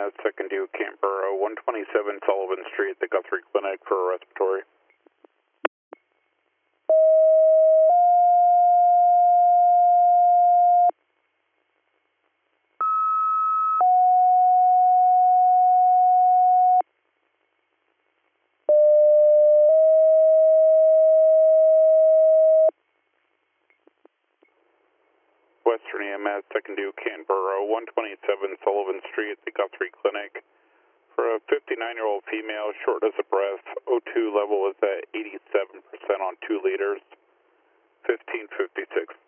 EMS, second due Canberra, 127 Sullivan Street, the Guthrie Clinic for a respiratory. Western EMS, second due Canberra, 127 Sullivan Street, the Guthrie Clinic. For a 59-year-old female, shortness of breath, O2 level is at 87% on 2 liters, 1556